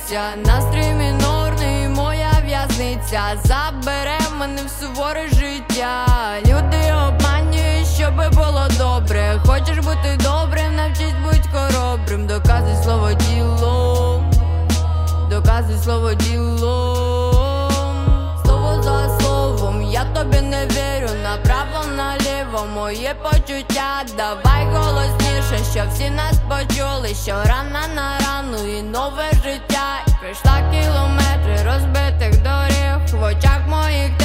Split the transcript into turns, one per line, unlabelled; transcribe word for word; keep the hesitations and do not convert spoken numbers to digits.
п'яниця, настрій мінорний, моя в'язниця забере мене в суворе життя. Люди обманюють, щоби було добре. Хочеш бути добрим, навчись будь хоробрим. Доказуй слово ділом, доказуй слово ділом. Слово за словом, я тобі не вірю. Направо, наліво, моє почуття. Давай голосніше, щоб всі нас почули. Що рана на рану і нове життя. Пройшла кілометри розбитих доріг. В очах моїх